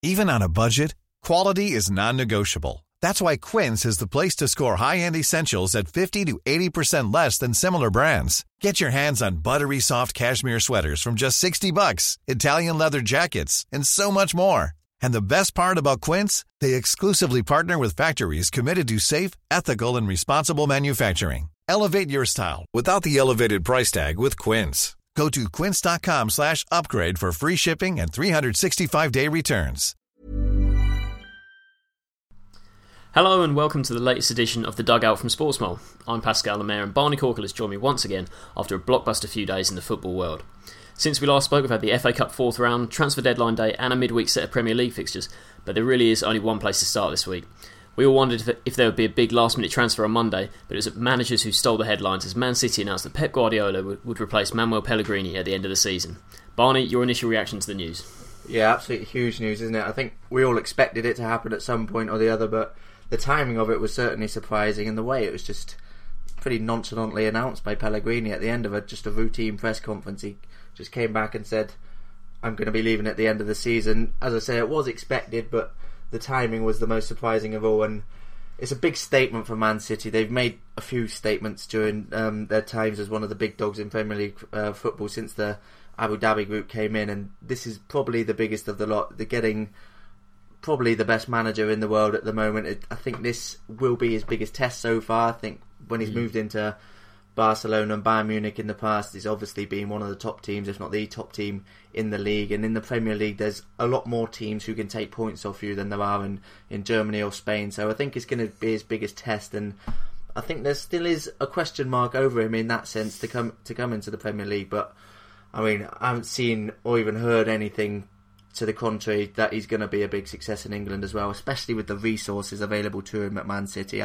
Even on a budget, quality is non-negotiable. That's why Quince is the place to score high-end essentials at 50 to 80% less than similar brands. Get your hands on buttery soft cashmere sweaters from just $60, Italian leather jackets, and so much more. And the best part about Quince, they exclusively partner with factories committed to safe, ethical, and responsible manufacturing. Elevate your style without the elevated price tag with Quince. Go to quince.com/upgrade for free shipping and 365-day returns. Hello and welcome to the latest edition of The Dugout from Sportsmole. I'm Pascal Lemaire and Barney Corkle has joined me once again after a blockbuster few days in the football world. Since we last spoke, we've had the FA Cup fourth round, transfer deadline day and a midweek set of Premier League fixtures, but there really is only one place to start this week. We all wondered if there would be a big last-minute transfer on Monday, but it was managers who stole the headlines as Man City announced that Pep Guardiola would replace Manuel Pellegrini at the end of the season. Barney, your initial reaction to the news? Yeah, absolutely huge news, isn't it? I think we all expected it to happen at some point or the other, but the timing of it was certainly surprising, and the way it was just pretty nonchalantly announced by Pellegrini at the end of just a routine press conference. He just came back and said, I'm going to be leaving at the end of the season. As I say, it was expected, but the timing was the most surprising of all, and it's a big statement for Man City. They've made a few statements during their times as one of the big dogs in Premier League football since the Abu Dhabi group came in, and this is probably the biggest of the lot. They're getting probably the best manager in the world at the moment. I think this will be his biggest test so far. I think when he's moved into Barcelona and Bayern Munich in the past, he's obviously been one of the top teams, if not the top team in the league. And in the Premier League, there's a lot more teams who can take points off you than there are in Germany or Spain. So I think it's going to be his biggest test. And I think there still is a question mark over him in that sense to come into the Premier League. But I mean, I haven't seen or even heard anything to the contrary that he's going to be a big success in England as well, especially with the resources available to him at Man City.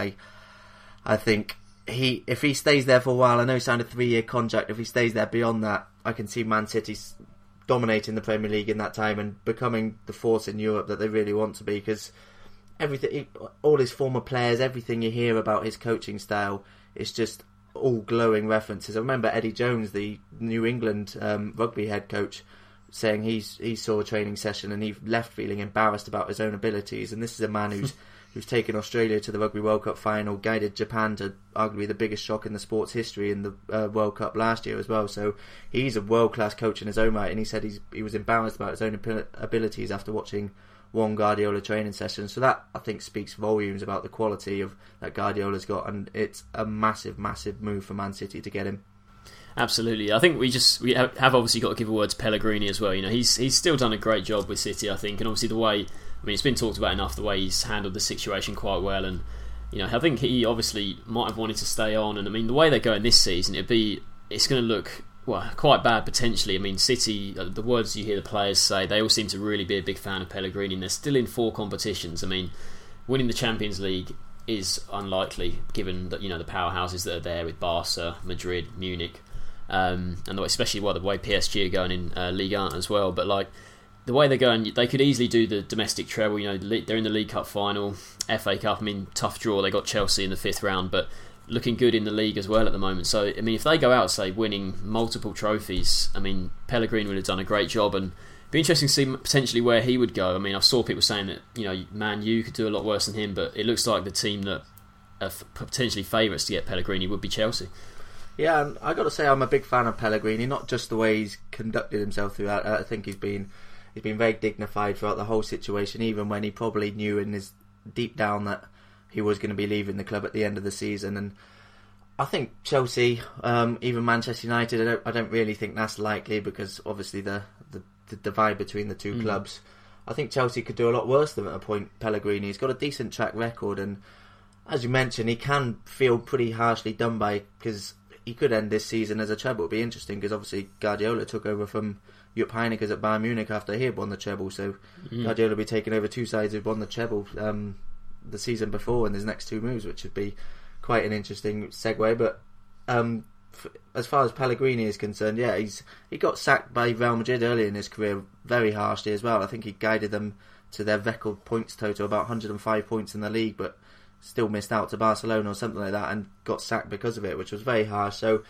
I think if he stays there for a while, I know he signed a 3-year contract. If he stays there beyond that, I can see Man City dominating the Premier League in that time and becoming the force in Europe that they really want to be, because everything, all his former players, everything you hear about his coaching style is just all glowing references. I remember Eddie Jones, the New England rugby head coach, saying he saw a training session and he left feeling embarrassed about his own abilities. And this is a man who's taken Australia to the Rugby World Cup final, guided Japan to arguably the biggest shock in the sport's history in the World Cup last year as well. So he's a world-class coach in his own right, and he said he was embarrassed about his own abilities after watching one Guardiola training session. So that, I think, speaks volumes about the quality of that Guardiola's got, and it's a massive, massive move for Man City to get him. Absolutely. I think we have obviously got to give a word to Pellegrini as well. You know, he's still done a great job with City, I think, and obviously the way, I mean, it's been talked about enough, the way he's handled the situation quite well, and you know, I think he obviously might have wanted to stay on, and I mean, the way they're going this season, it's going to look, well, quite bad potentially. I mean, City, the words you hear the players say, they all seem to really be a big fan of Pellegrini, and they're still in 4 competitions. I mean, winning the Champions League is unlikely given that, you know, the powerhouses that are there with Barca, Madrid, Munich. And especially the way PSG are going in Ligue 1 as well. But like the way they're going, they could easily do the domestic treble. You know, they're in the League Cup final, FA Cup. I mean, tough draw. They got Chelsea in the 5th round, but looking good in the league as well at the moment. So I mean, if they go out, say, winning multiple trophies, I mean, Pellegrini would have done a great job, and it'd be interesting to see potentially where he would go. I mean, I saw people saying that, you know, Man U could do a lot worse than him, but it looks like the team that are potentially favourites to get Pellegrini would be Chelsea. Yeah, and I got to say I'm a big fan of Pellegrini, not just the way he's conducted himself throughout. I think he's been very dignified throughout the whole situation, even when he probably knew in his deep down that he was going to be leaving the club at the end of the season. And I think Chelsea, even Manchester United, I don't really think that's likely, because obviously the divide between the two clubs. I think Chelsea could do a lot worse than appoint Pellegrini. He's got a decent track record, and as you mentioned, he can feel pretty harshly done by, because he could end this season as a treble. It'd be interesting, because obviously Guardiola took over from Jupp Heynckes at Bayern Munich after he had won the treble, so Guardiola will be taking over 2 sides who've won the treble the season before in his next 2 moves, which would be quite an interesting segue. But as far as Pellegrini is concerned, yeah, he got sacked by Real Madrid early in his career very harshly as well. I think he guided them to their record points total, about 105 points in the league, but still missed out to Barcelona or something like that, and got sacked because of it, which was very harsh. So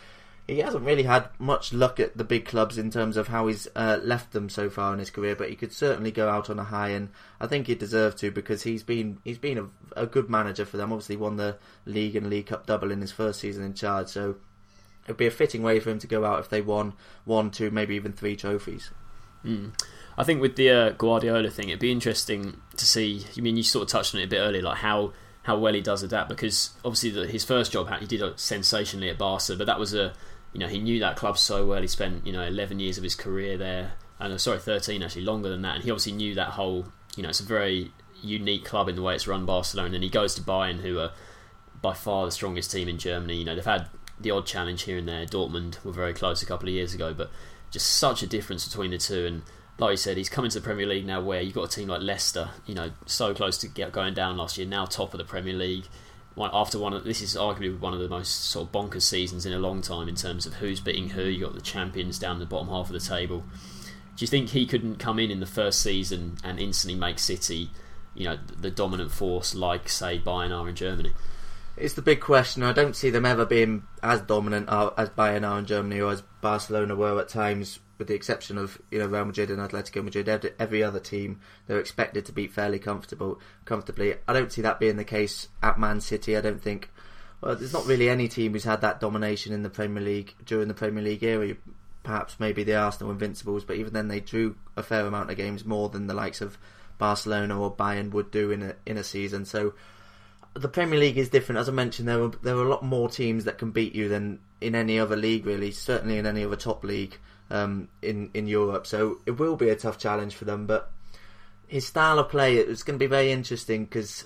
he hasn't really had much luck at the big clubs in terms of how he's left them so far in his career, but he could certainly go out on a high, and I think he deserved to, because he's been a good manager for them. Obviously won the league and League Cup double in his first season in charge, so it'd be a fitting way for him to go out if they won 1, 2, maybe even 3 trophies. I think with the Guardiola thing, it'd be interesting to see. I mean, you sort of touched on it a bit earlier, like how well he does adapt, because obviously his first job he did sensationally at Barca, but that was he knew that club so well. He spent 11 years of his career there, and 13 actually, longer than that, and he obviously knew that whole. It's a very unique club in the way it's run, Barcelona, and then he goes to Bayern, who are by far the strongest team in Germany. They've had the odd challenge here and there. Dortmund were very close a couple of years ago, but just such a difference between the two. And like you said, he's coming to the Premier League now, where you've got a team like Leicester, so close to going down last year, now top of the Premier League. This is arguably one of the most sort of bonkers seasons in a long time in terms of who's beating who. You got the champions down the bottom half of the table. Do you think he couldn't come in the first season and instantly make City, the dominant force like, say, Bayern are in Germany? It's the big question. I don't see them ever being as dominant as Bayern are in Germany, or as Barcelona were at times, with the exception of Real Madrid and Atletico Madrid. Every other team they're expected to beat fairly comfortably. I don't see that being the case at Man City. I don't think. Well, there's not really any team who's had that domination in the Premier League during the Premier League era. Perhaps maybe the Arsenal Invincibles, but even then they drew a fair amount of games, more than the likes of Barcelona or Bayern would do in a season. So the Premier League is different. As I mentioned, there are a lot more teams that can beat you than in any other league, really. Certainly in any other top league in Europe. So it will be a tough challenge for them. But his style of play, it's going to be very interesting, because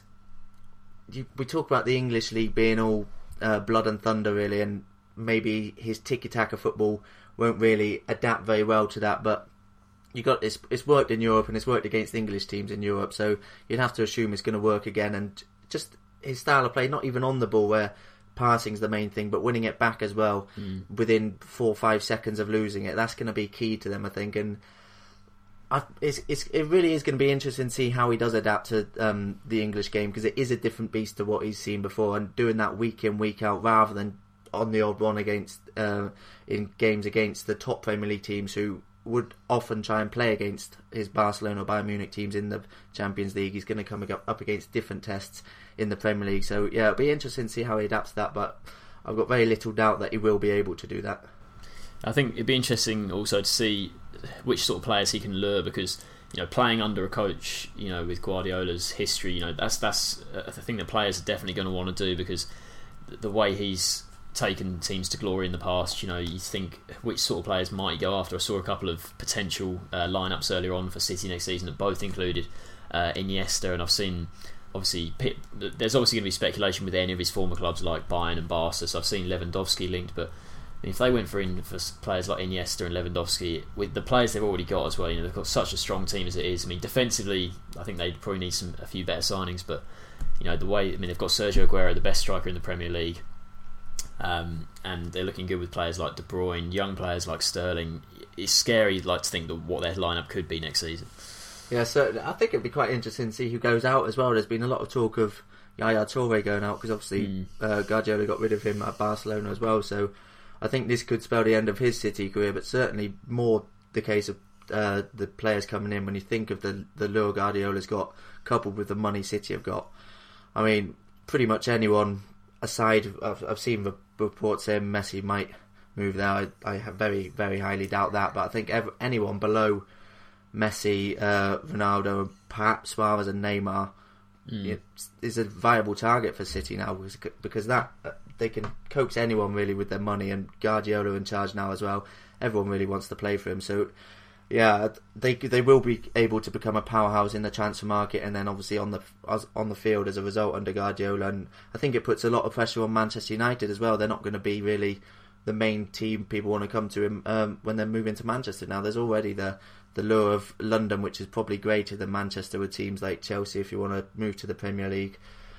we talk about the English league being all blood and thunder, really, and maybe his tiki-taka football won't really adapt very well to that. But it's worked in Europe, and it's worked against English teams in Europe. So you'd have to assume it's going to work again. And just his style of play, not even on the ball, where passing's the main thing, but winning it back as well within 4 or 5 seconds of losing it, that's going to be key to them, I think. And it really is going to be interesting to see how he does adapt to the English game, because it is a different beast to what he's seen before, and doing that week in, week out, rather than on the odd one in games against the top Premier League teams, who would often try and play against his Barcelona or Bayern Munich teams in the Champions League. He's going to come up against different tests in the Premier League. So yeah, it'll be interesting to see how he adapts to that, but I've got very little doubt that he will be able to do that. I think it'd be interesting also to see which sort of players he can lure, because playing under a coach with Guardiola's history, that's a thing that players are definitely going to want to do, because the way he's taken teams to glory in the past, you think which sort of players might he go after. I saw a couple of potential lineups earlier on for City next season that both included Iniesta, and I've seen obviously there's obviously going to be speculation with any of his former clubs like Bayern and Barca, so I've seen Lewandowski linked, but if they went for players like Iniesta and Lewandowski, with the players they've already got as well, they've got such a strong team as it is. I mean, defensively, I think they'd probably need a few better signings, but the way, they've got Sergio Aguero, the best striker in the Premier League, and they're looking good with players like De Bruyne, young players like Sterling. It's scary, to think that what their lineup could be next season. Yeah, so I think it'd be quite interesting to see who goes out as well. There's been a lot of talk of Yaya Toure going out, because obviously Guardiola got rid of him at Barcelona as well, so I think this could spell the end of his City career, but certainly more the case of the players coming in. When you think of the lure Guardiola's got, coupled with the money City have got, I mean, pretty much anyone aside, I've seen reports saying Messi might move there. I have very, very highly doubt that, but I think anyone below Messi, Ronaldo, and perhaps Suarez and Neymar is a viable target for City now, because that they can coax anyone really with their money, and Guardiola in charge now as well. Everyone really wants to play for him, so yeah, they will be able to become a powerhouse in the transfer market, and then obviously on the field as a result under Guardiola. And I think it puts a lot of pressure on Manchester United as well. They're not going to be really the main team people want to come to when they're moving to Manchester now. There's already the lure of London, which is probably greater than Manchester, with teams like Chelsea if you want to move to the Premier League.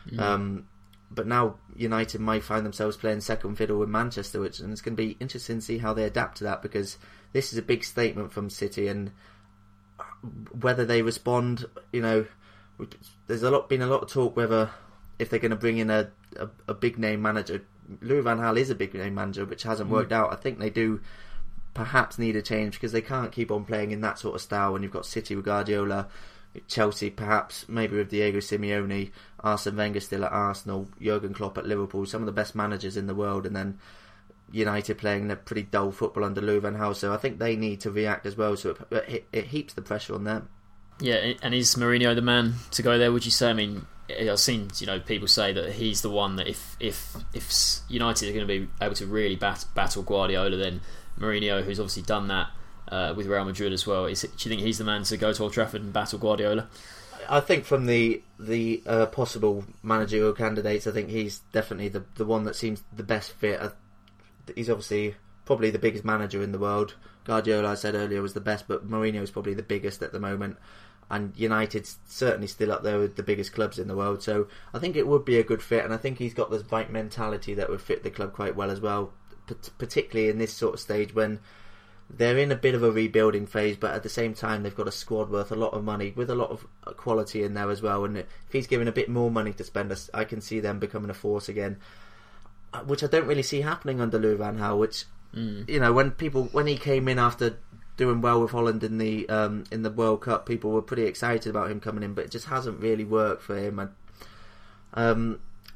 But now United might find themselves playing second fiddle with Manchester, and it's going to be interesting to see how they adapt to that, because this is a big statement from City, and whether they respond, there's been a lot of talk whether if they're going to bring in a big name manager, Louis van Gaal is a big name manager, which hasn't worked out. I think they do perhaps need a change because they can't keep on playing in that sort of style when you've got City with Guardiola, Chelsea perhaps maybe with Diego Simeone, Arsene Wenger still at Arsenal, Jurgen Klopp at Liverpool, some of the best managers in the world, and then United playing a pretty dull football under Louis van Gaal. So I think they need to react as well, so it heaps the pressure on them. Yeah, and is Mourinho the man to go there, would you say? I mean, I've seen people say that he's the one that if United are going to be able to really battle Guardiola, then Mourinho, who's obviously done that with Real Madrid as well, do you think he's the man to go to Old Trafford and battle Guardiola? I think from the possible managerial candidates, I think he's definitely the one that seems the best fit. He's obviously probably the biggest manager in the world. Guardiola, I said earlier, was the best, but Mourinho is probably the biggest at the moment. And United's certainly still up there with the biggest clubs in the world. So I think it would be a good fit, and I think he's got the right mentality that would fit the club quite well as well, particularly in this sort of stage when they're in a bit of a rebuilding phase, but at the same time they've got a squad worth a lot of money with a lot of quality in there as well. And if he's given a bit more money to spend, I can see them becoming a force again, which I don't really see happening under Louis van Gaal. Which when he came in after doing well with Holland in the World Cup, people were pretty excited about him coming in, but it just hasn't really worked for him. I'm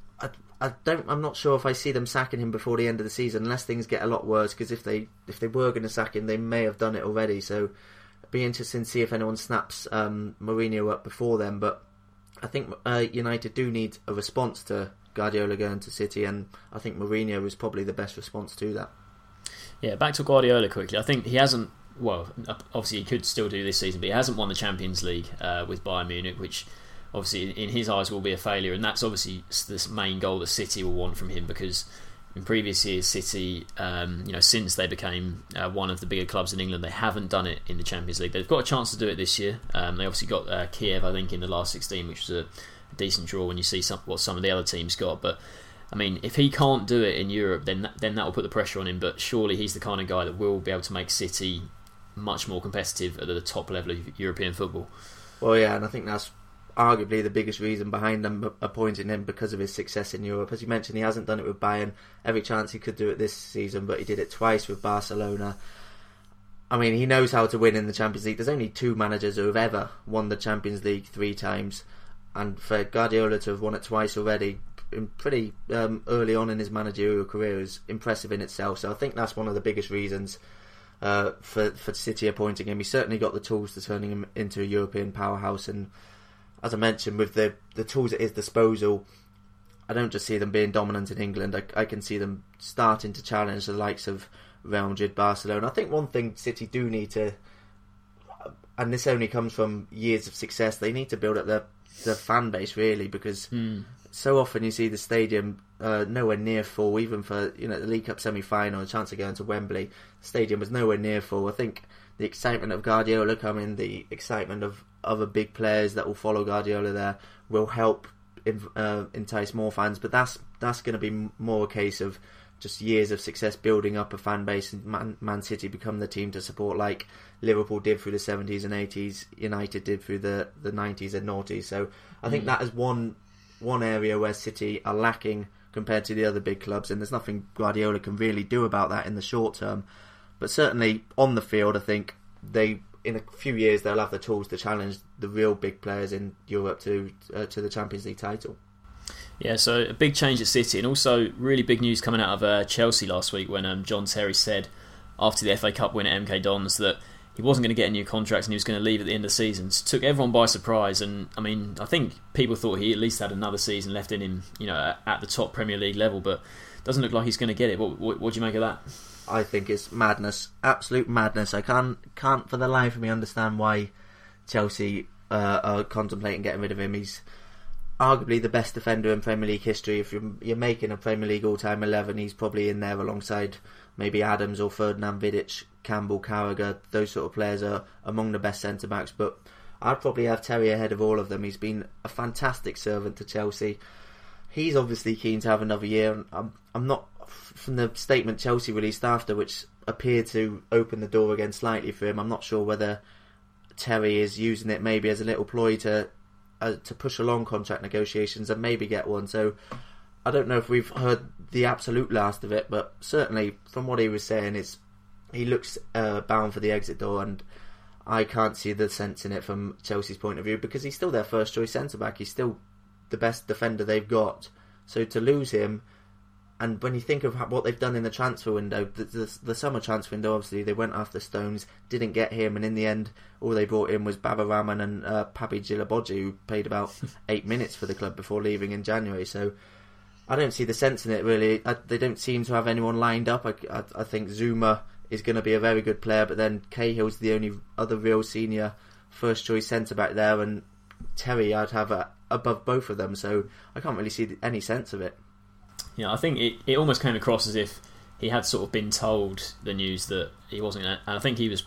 not sure if I see them sacking him before the end of the season, unless things get a lot worse. Because if they were going to sack him, they may have done it already. So it'd be interesting to see if anyone snaps Mourinho up before then. But I think United do need a response to Guardiola going to City, and I think Mourinho is probably the best response to that. Yeah, back to Guardiola quickly. I think he hasn't. Well, obviously he could still do this season, but he hasn't won the Champions League with Bayern Munich, which obviously in his eyes will be a failure, and that's obviously the main goal that City will want from him, because in previous years City, since they became one of the bigger clubs in England, they haven't done it in the Champions League. They've got a chance to do it this year. They obviously got Kiev, I think, in the last 16, which was a decent draw when you see what some of the other teams got. But I mean, if he can't do it in Europe, then that will put the pressure on him. But surely he's the kind of guy that will be able to make City much more competitive at the top level of European football. Well, yeah, and I think that's arguably the biggest reason behind them appointing him, because of his success in Europe. As you mentioned, he hasn't done it with Bayern. Every chance he could do it this season, but he did it twice with Barcelona. I mean, he knows how to win in the Champions League. There's only two managers who have ever won the Champions League 3 times, and for Guardiola to have won it twice already, pretty early on in his managerial career, is impressive in itself. So I think that's one of the biggest reasons for City appointing him. He's certainly got the tools to turning him into a European powerhouse, and as I mentioned, with the tools at his disposal, I don't just see them being dominant in England. I can see them starting to challenge the likes of Real Madrid, Barcelona. I think one thing City do need to, and this only comes from years of success, they need to build up their fan base, really, because so often you see the stadium nowhere near full, even for the League Cup semi-final, a chance of going to Wembley. The stadium was nowhere near full. I think the excitement of Guardiola coming, the excitement of other big players that will follow Guardiola there, will help entice more fans. But that's going to be more a case of just years of success building up a fan base, and Man City become the team to support, like Liverpool did through the 70s and 80s, United did through the 90s and noughties. So I think that is one area where City are lacking compared to the other big clubs, and there's nothing Guardiola can really do about that in the short term. But certainly on the field, I think in a few years they'll have the tools to challenge the real big players in Europe to the Champions League title. Yeah, so a big change at City, and also really big news coming out of Chelsea last week when John Terry said after the FA Cup win at MK Dons that he wasn't going to get a new contract and he was going to leave at the end of the season. So took everyone by surprise, and I mean, I think people thought he at least had another season left in him, at the top Premier League level, but doesn't look like he's going to get it. What do you make of that? I think it's madness, absolute madness. I can't for the life of me understand why Chelsea are contemplating getting rid of him. He's arguably the best defender in Premier League history. If you're making a Premier League all-time 11, he's probably in there alongside maybe Adams or Ferdinand Vidic, Campbell, Carragher. Those sort of players are among the best centre-backs, but I'd probably have Terry ahead of all of them. He's been a fantastic servant to Chelsea. He's obviously keen to have another year. I'm not, from the statement Chelsea released after, which appeared to open the door again slightly for him, I'm not sure whether Terry is using it maybe as a little ploy to push along contract negotiations and maybe get one. So I don't know if we've heard the absolute last of it, but certainly from what he was saying, he looks bound for the exit door, and I can't see the sense in it from Chelsea's point of view, because he's still their first choice centre back. He's still the best defender they've got. So to lose him, and when you think of what they've done in the transfer window, the summer transfer window, obviously they went after Stones, didn't get him, and in the end all they brought in was Baba Rahman and Papi Djilabodji, who played about 8 minutes for the club before leaving in January. So I don't see the sense in it, really. They don't seem to have anyone lined up. I think Zuma is going to be a very good player, but then Cahill's the only other real senior first choice centre back there, and Terry I'd have above both of them, so I can't really see any sense of it. Yeah, I think it almost came across as if he had sort of been told the news that he wasn't going to, and I think he was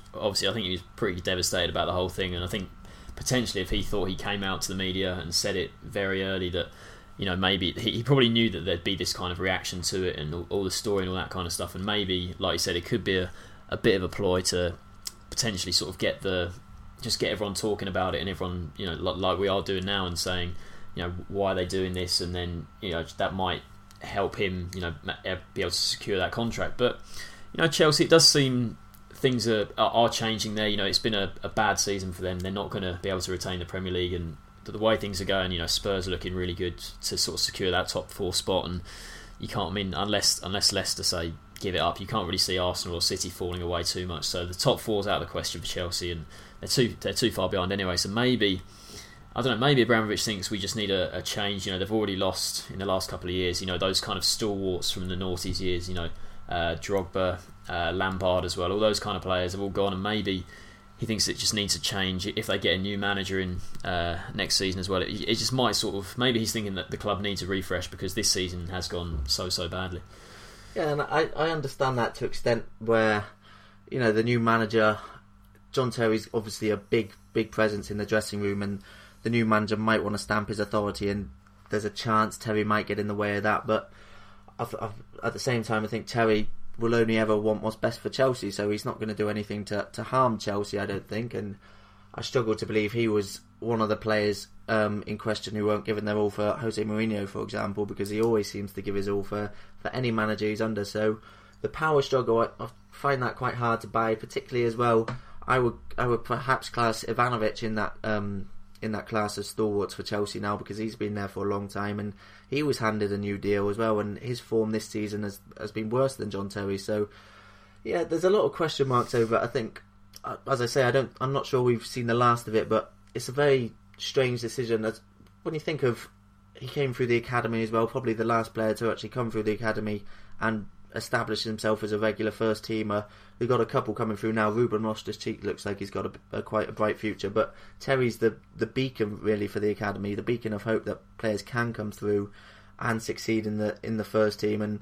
pretty devastated about the whole thing, and I think potentially if he thought he came out to the media and said it very early that, you know, maybe he probably knew that there'd be this kind of reaction to it and all the story and all that kind of stuff, and maybe, like you said, it could be a bit of a ploy to potentially sort of get everyone talking about it, and everyone, you know, like we are doing now, and saying, you know, why are they doing this, and then, you know, that might help him, you know, be able to secure that contract. But, you know, Chelsea, it does seem things are changing there. You know, it's been a bad season for them. They're not going to be able to retain the Premier League, and the way things are going, you know, Spurs are looking really good to sort of secure that top 4 spot, and you can't, I mean, unless Leicester say give it up, you can't really see Arsenal or City falling away too much. So the top 4's out of the question for Chelsea, and they're too far behind anyway. So maybe, I don't know, maybe Abramovich thinks we just need a change. You know, they've already lost in the last couple of years, you know, those kind of stalwarts from the noughties years, you know, Drogba, Lampard as well, all those kind of players have all gone, and maybe he thinks it just needs a change. If they get a new manager in next season as well, it just might sort of, maybe he's thinking that the club needs a refresh because this season has gone so badly. Yeah, and I understand that to an extent where, you know, the new manager, John Terry's obviously a big presence in the dressing room, and the new manager might want to stamp his authority, and there's a chance Terry might get in the way of that. But at the same time, I think Terry will only ever want what's best for Chelsea, so he's not going to do anything to harm Chelsea, I don't think. And I struggle to believe he was one of the players in question who weren't giving their all for Jose Mourinho, for example, because he always seems to give his all for any manager he's under. So the power struggle, I find that quite hard to buy, particularly as well. I would perhaps class Ivanovic in that class of stalwarts for Chelsea now, because he's been there for a long time, and he was handed a new deal as well, and his form this season has been worse than John Terry. So yeah, there's a lot of question marks over it. I think, as I say, I'm not sure we've seen the last of it, but it's a very strange decision. When you think of, he came through the academy as well, probably the last player to actually come through the academy and establish himself as a regular first teamer. We've got a couple coming through now. Ruben Loftus-Cheek looks like he's got quite a bright future, but Terry's the beacon really for the academy, the beacon of hope that players can come through and succeed in the first team. And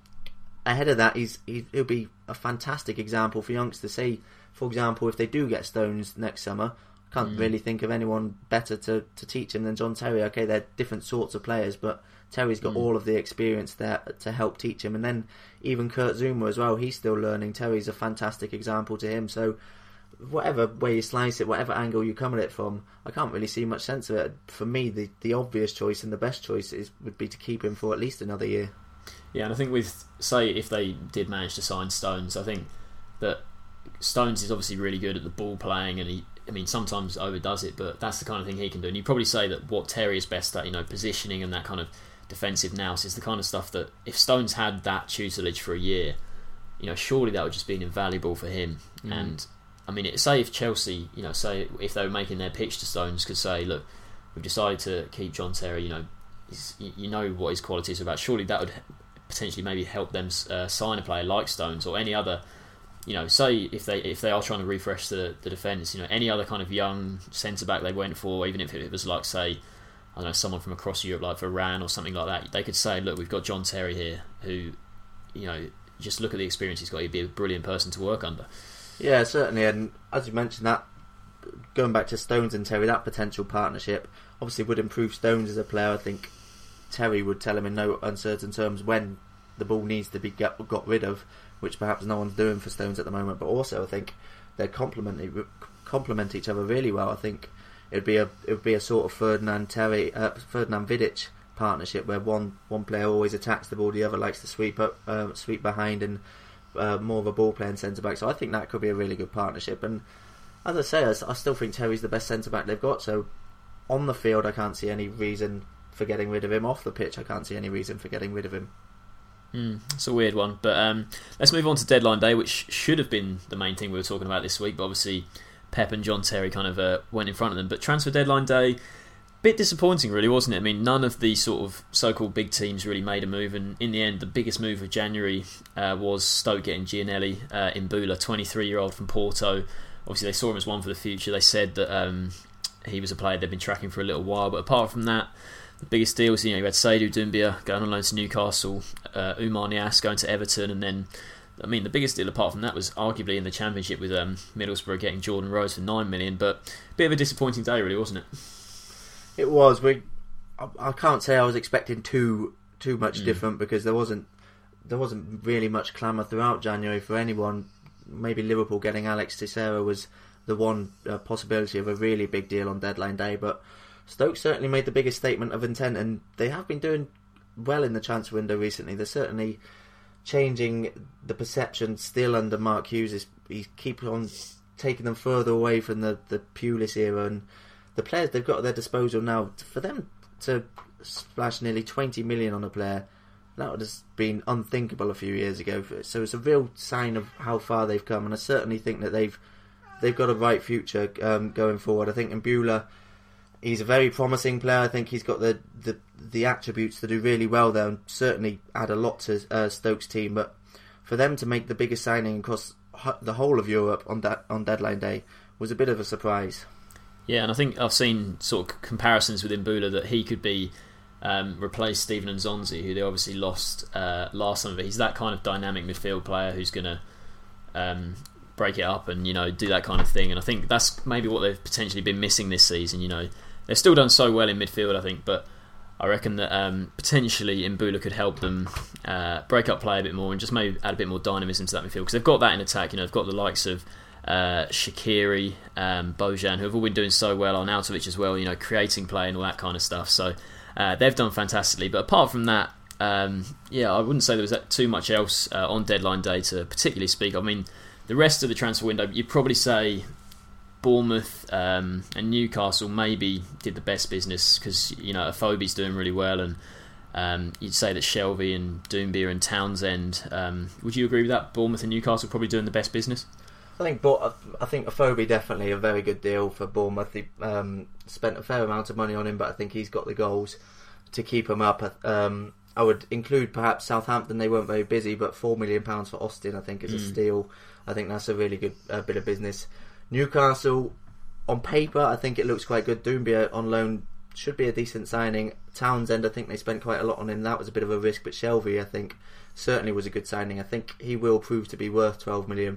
ahead of that, he'll be a fantastic example for youngsters. Say, for example, if they do get Stones next summer, I can't really think of anyone better to teach him than John Terry. Okay, they're different sorts of players, but Terry's got all of the experience there to help teach him. And then even Kurt Zouma as well, he's still learning. Terry's a fantastic example to him. So whatever way you slice it, whatever angle you come at it from, I can't really see much sense of it. For me, the obvious choice and the best choice would be to keep him for at least another year. Yeah, and I think with, say, if they did manage to sign Stones, I think that Stones is obviously really good at the ball playing, and he sometimes overdoes it, but that's the kind of thing he can do. And you'd probably say that what Terry is best at, you know, positioning and that kind of defensive nous, is the kind of stuff that if Stones had that tutelage for a year, you know, surely that would just be invaluable for him. And I mean, say if Chelsea, you know, say if they were making their pitch to Stones, could say, look, we've decided to keep John Terry, you know, you know what his qualities are about. Surely that would potentially maybe help them sign a player like Stones or any other. You know, say if they are trying to refresh the defence, you know, any other kind of young centre back they went for, even if it was like, say, I don't know, someone from across Europe like Varane or something like that, they could say, look, we've got John Terry here, who, you know, just look at the experience he's got, he'd be a brilliant person to work under. Yeah, certainly, and as you mentioned, that going back to Stones and Terry, that potential partnership obviously would improve Stones as a player. I think Terry would tell him in no uncertain terms when the ball needs to be got rid of, which perhaps no one's doing for Stones at the moment. But also, I think they complement each other really well. I think it would be a sort of Ferdinand Vidic partnership where one player always attacks the ball, the other likes to sweep behind, and more of a ball playing centre back. So I think that could be a really good partnership. And as I say, I still think Terry's the best centre back they've got. So on the field, I can't see any reason for getting rid of him. Off the pitch, I can't see any reason for getting rid of him. It's a weird one, but let's move on to deadline day, which should have been the main thing we were talking about this week, but obviously Pep and John Terry kind of went in front of them. But transfer deadline day, bit disappointing really, wasn't it? I mean, none of the sort of so-called big teams really made a move, and in the end the biggest move of January was Stoke getting Gianelli Imbula, 23-year-old from Porto. Obviously they saw him as one for the future. They said that he was a player they'd been tracking for a little while, but apart from that, the biggest deals, you had Seydou Doumbia going on loan to Newcastle, Oumar Niasse going to Everton, and then, I mean, the biggest deal apart from that was arguably in the Championship with Middlesbrough getting Jordan Rhodes for $9 million. But a bit of a disappointing day, really, wasn't it? It was. I can't say I was expecting too much different, because there wasn't really much clamour throughout January for anyone. Maybe Liverpool getting Alex Teixeira was the one possibility of a really big deal on deadline day, but Stoke certainly made the biggest statement of intent, and they have been doing well in the transfer window recently. They're certainly changing the perception still under Mark Hughes. He keeps on taking them further away from the Pulis era, and the players they've got at their disposal now, for them to splash nearly 20 million on a player, that would have been unthinkable a few years ago. So it's a real sign of how far they've come, and I certainly think that they've got a bright future going forward. I think Imbula, he's a very promising player. I think he's got the attributes to do really well there, and certainly add a lot to Stoke's team. But for them to make the biggest signing across the whole of Europe on deadline day was a bit of a surprise. Yeah, and I think I've seen sort of comparisons with Imbula that he could be replace Steven Nzonzi, who they obviously lost last summer. But he's that kind of dynamic midfield player who's going to break it up and do that kind of thing. And I think that's maybe what they've potentially been missing this season. They've still done so well in midfield, I think, but I reckon that potentially Imbula could help them break up play a bit more and just maybe add a bit more dynamism to that midfield, because they've got that in attack. They've got the likes of Shaqiri, Bojan, who have all been doing so well, Arnautovic as well, creating play and all that kind of stuff. So they've done fantastically. But apart from that, I wouldn't say there was too much else on deadline day to particularly speak. I mean, the rest of the transfer window, you'd probably say Bournemouth and Newcastle maybe did the best business, because Afobe's doing really well, and you'd say that Shelvey and Doumbia and Townsend. Would you agree with that? Bournemouth and Newcastle probably doing the best business? I think Afobe definitely a very good deal for Bournemouth. They spent a fair amount of money on him, but I think he's got the goals to keep him up. I would include perhaps Southampton. They weren't very busy, but £4 million for Austin I think is a steal. I think that's a really good bit of business. Newcastle, on paper, I think it looks quite good. Doumbia on loan should be a decent signing. Townsend, I think they spent quite a lot on him. That was a bit of a risk, but Shelvey, I think, certainly was a good signing. I think he will prove to be worth £12 million.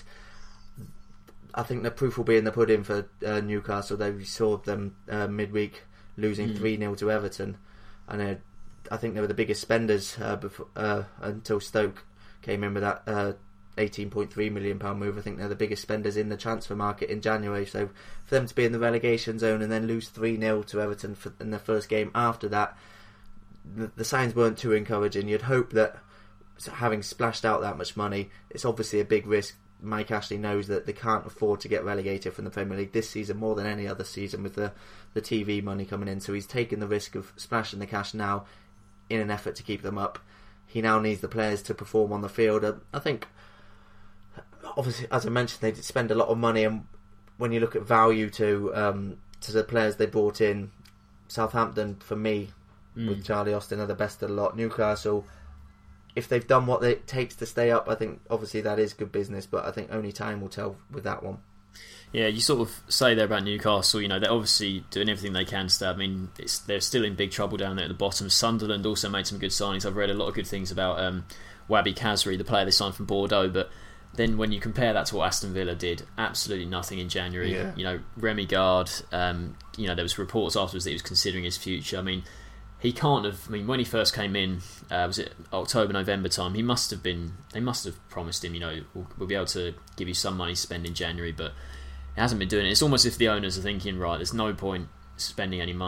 I think the proof will be in the pudding for Newcastle. They saw them midweek losing 3-0 to Everton, and I think they were the biggest spenders until Stoke came in with that £18.3 million move. I think they're the biggest spenders in the transfer market in January. So for them to be in the relegation zone and then lose 3-0 to Everton in their first game after that, the signs weren't too encouraging. You'd hope that, having splashed out that much money, it's obviously a big risk. Mike Ashley knows that they can't afford to get relegated from the Premier League this season more than any other season with the TV money coming in. So he's taken the risk of splashing the cash now in an effort to keep them up. He now needs the players to perform on the field. I think, obviously, as I mentioned, they did spend a lot of money, and when you look at value to the players they brought in, Southampton, for me, with Charlie Austin, are the best of the lot. Newcastle, if they've done what it takes to stay up, I think obviously that is good business, but I think only time will tell with that one. Yeah, you sort of say there about Newcastle, they're obviously doing everything they can to stay. I mean, they're still in big trouble down there at the bottom. Sunderland also made some good signings. I've read a lot of good things about Wabi Kazri, the player they signed from Bordeaux, but then when you compare that to what Aston Villa did, absolutely nothing in January. Yeah. Remy Gard, there was reports afterwards that he was considering his future. I mean, he can't have. I mean, when he first came in, was it October, November time? They must have promised him, we'll be able to give you some money to spend in January, but it hasn't been doing it. It's almost as if the owners are thinking, right, there's no point spending any money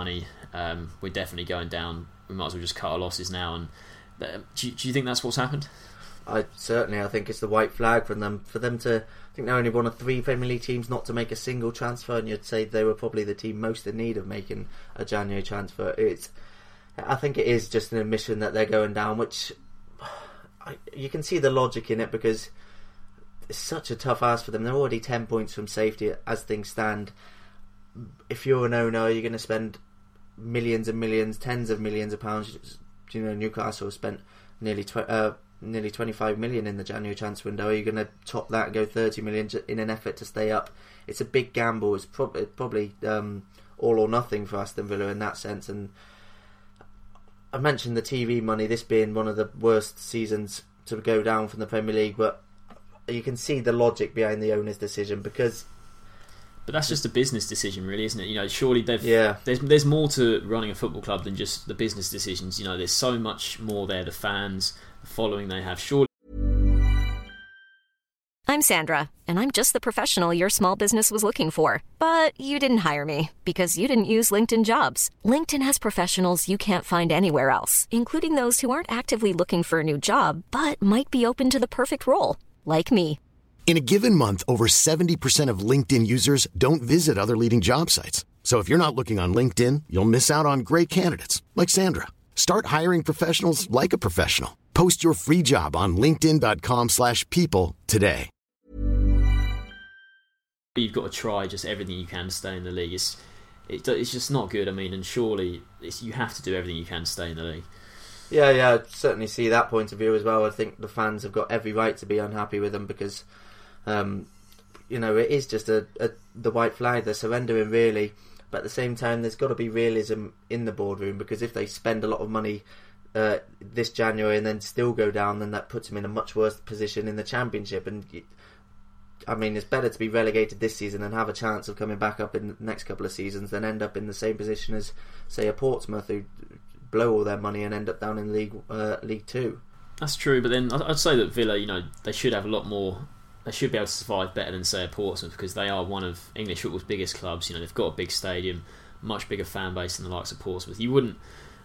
we're definitely going down. We might as well just cut our losses now. And do you think that's what's happened? I think it's the white flag from them. For them to, I think they're only one of 3 Premier League teams not to make a single transfer, and you'd say they were probably the team most in need of making a January transfer. I think it is just an admission that they're going down, which you can see the logic in it, because it's such a tough ask for them. They're already 10 points from safety as things stand. If you're an owner, you're going to spend millions and millions, tens of millions of pounds. Newcastle spent nearly 25 million in the January transfer window. Are you going to top that and go 30 million in an effort to stay up? It's a big gamble. It's probably all or nothing for Aston Villa in that sense. And I mentioned the TV money, this being one of the worst seasons to go down from the Premier League, but you can see the logic behind the owner's decision, because... But that's just a business decision, really, isn't it? Surely there's more to running a football club than just the business decisions. There's so much more there. The fans, the following they have. Surely. I'm Sandra, and I'm just the professional your small business was looking for. But you didn't hire me because you didn't use LinkedIn Jobs. LinkedIn has professionals you can't find anywhere else, including those who aren't actively looking for a new job, but might be open to the perfect role, like me. In a given month, over 70% of LinkedIn users don't visit other leading job sites. So if you're not looking on LinkedIn, you'll miss out on great candidates like Sandra. Start hiring professionals like a professional. Post your free job on linkedin.com/people today. You've got to try just everything you can to stay in the league. It's just not good. And surely you have to do everything you can to stay in the league. Yeah, I certainly see that point of view as well. I think the fans have got every right to be unhappy with them, because it is just the white flag. They're surrendering, really. But at the same time, there's got to be realism in the boardroom, because if they spend a lot of money this January and then still go down, then that puts them in a much worse position in the Championship. And it's better to be relegated this season and have a chance of coming back up in the next couple of seasons than end up in the same position as, say, a Portsmouth, who blow all their money and end up down in League Two. That's true, but then I'd say that Villa, they should have a lot more. They should be able to survive better than, say, a Portsmouth, because they are one of English football's biggest clubs. They've got a big stadium, much bigger fan base than the likes of Portsmouth. You wouldn't.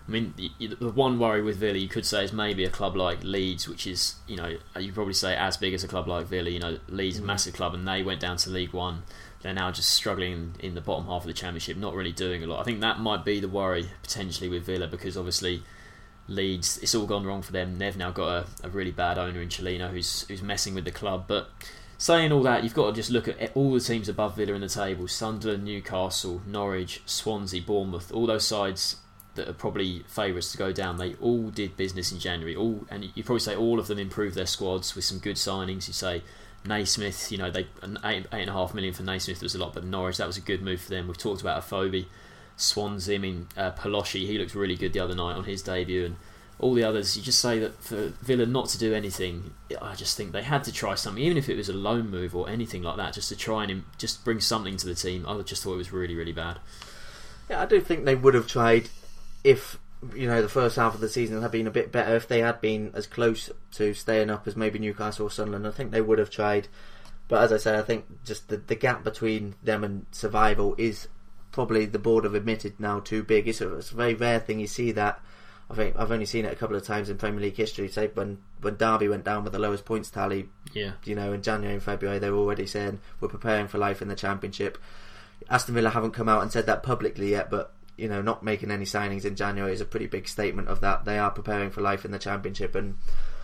The one worry with Villa, you could say, is maybe a club like Leeds, which is, you'd probably say as big as a club like Villa. Leeds, a massive club, and they went down to League One. They're now just struggling in the bottom half of the Championship, not really doing a lot. I think that might be the worry potentially with Villa, because obviously Leeds, it's all gone wrong for them. They've now got a really bad owner in Cellino who's messing with the club. But saying all that, you've got to just look at all the teams above Villa in the table: Sunderland, Newcastle, Norwich, Swansea, Bournemouth. All those sides that are probably favourites to go down, they all did business in January. And you probably say all of them improved their squads with some good signings. You say Naismith, they $8.5 million for Naismith was a lot, but Norwich, that was a good move for them. We've talked about Afobe, Swansea. Paloshi, he looked really good the other night on his debut, and all the others. You just say that for Villa not to do anything, I just think they had to try something, even if it was a loan move or anything like that, just to try and just bring something to the team. I just thought it was really, really bad. Yeah, I do think they would have tried if the first half of the season had been a bit better. If they had been as close to staying up as maybe Newcastle or Sunderland, I think they would have tried. But as I say, I think just the gap between them and survival is probably, the board have admitted now, too big. It's a very rare thing you see that. I think I've only seen it a couple of times in Premier League history. Say when Derby went down with the lowest points tally, in January and February, they were already saying we're preparing for life in the Championship. Aston Villa haven't come out and said that publicly yet, but not making any signings in January is a pretty big statement of that. They are preparing for life in the Championship, and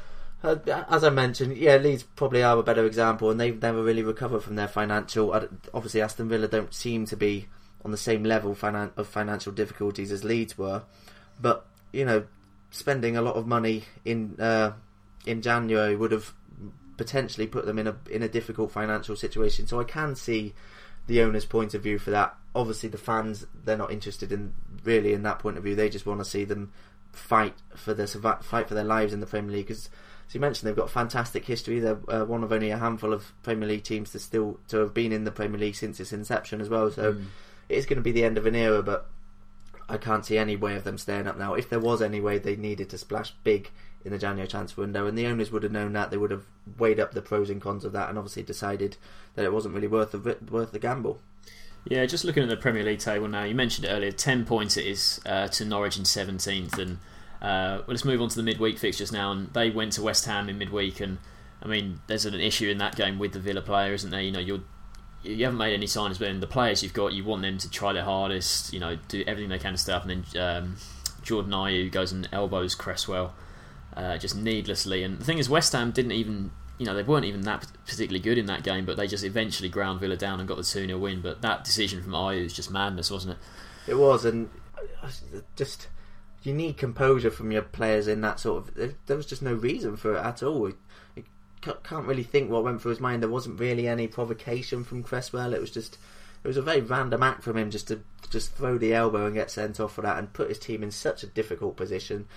as I mentioned, Leeds probably are a better example, and they've never really recovered from their financial. Obviously, Aston Villa don't seem to be on the same level of financial difficulties as Leeds were, but spending a lot of money in January would have potentially put them in a difficult financial situation. So I can see the owner's point of view for that. Obviously, the fans, they're not interested in that point of view. They just want to see them fight for their lives in the Premier League. Because, as you mentioned, they've got fantastic history. They're one of only a handful of Premier League teams to have been in the Premier League since its inception as well. So it is going to be the end of an era, but I can't see any way of them staying up now. If there was any way, they needed to splash big in the January transfer window, and the owners would have known that. They would have weighed up the pros and cons of that, and obviously decided that it wasn't really worth the gamble. Yeah, just looking at the Premier League table now, you mentioned it earlier, 10 points it is to Norwich in 17th, and let's move on to the midweek fixtures now, and they went to West Ham in midweek, and I mean, there's an issue in that game with the Villa player, isn't there? You know, you haven't made any signings, but in the players you've got, you want them to try their hardest, you know, do everything they can to stay up, and then Jordan Ayew goes and elbows Cresswell just needlessly, and the thing is, West Ham didn't even, you know, they weren't even that particularly good in that game, but they just eventually ground Villa down and got the 2-0 win. But that decision from Ayew was just madness, wasn't it? It was, and just you need composure from your players in that sort of. There was just no reason for it at all. You can't really think what went through his mind. There wasn't really any provocation from Cresswell. It was a very random act from him just to throw the elbow and get sent off for that, and put his team in such a difficult position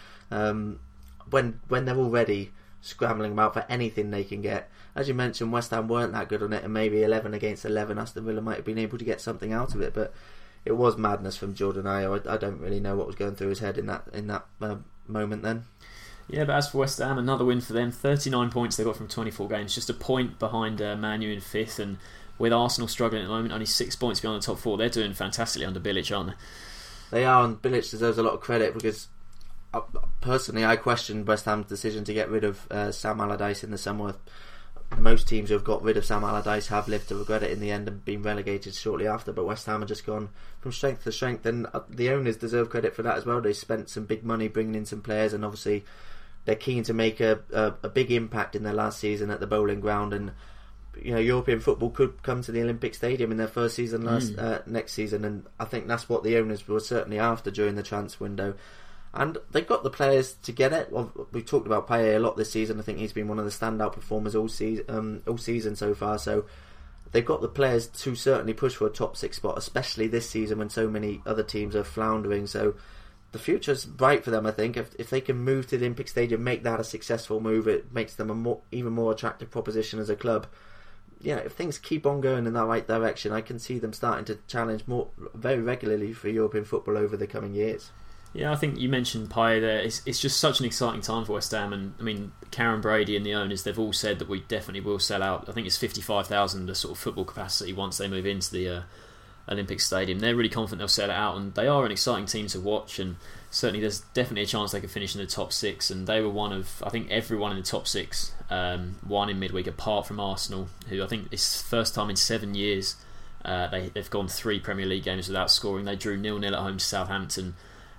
when they're already scrambling about for anything they can get. As you mentioned, West Ham weren't that good on it, and maybe 11 against 11, Aston Villa might have been able to get something out of it, but it was madness from Jordan Ayew. I don't really know what was going through his head in that moment then. Yeah, but as for West Ham, another win for them. 39 points they got from 24 games, just a point behind Man U in 5th, and with Arsenal struggling at the moment, only 6 points behind the top 4. They're doing fantastically under Bilic, aren't they? They are, and Bilic deserves a lot of credit, because personally, I questioned West Ham's decision to get rid of Sam Allardyce in the summer. Most teams who have got rid of Sam Allardyce have lived to regret it in the end and been relegated shortly after, but West Ham have just gone from strength to strength, and the owners deserve credit for that as well. They spent some big money bringing in some players, and obviously they're keen to make a big impact in their last season at the Bowling Ground, and you know, European football could come to the Olympic Stadium in their first season next season, and I think that's what the owners were certainly after during the transfer window. And they've got the players to get it. We've talked about Payet a lot this season. I think he's been one of the standout performers all season so far. So they've got the players to certainly push for a top 6 spot, especially this season when so many other teams are floundering. So the future's bright for them, I think. If they can move to the Olympic Stadium, make that a successful move, it makes them a even more attractive proposition as a club. Yeah, if things keep on going in that right direction, I can see them starting to challenge very regularly for European football over the coming years. Yeah, I think you mentioned Payet there. It's just such an exciting time for West Ham, and I mean, Karen Brady and the owners, they've all said that we definitely will sell out. I think it's 55,000 the sort of football capacity once they move into the Olympic Stadium. They're really confident they'll sell it out, and they are an exciting team to watch, and certainly there's definitely a chance they could finish in the top 6, and they were one of, I think, everyone in the top 6 won in midweek apart from Arsenal, who I think it's first time in 7 years they've gone 3 Premier League games without scoring. They drew 0-0 at home to Southampton.